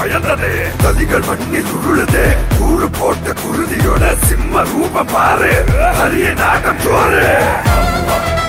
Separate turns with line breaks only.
பயந்ததே நதிகள் மண்ணில் உருளுதே கூறு போட்ட குருதியோட சிம்ம ரூபம் பாரு அரிய நாட்டம் சோறு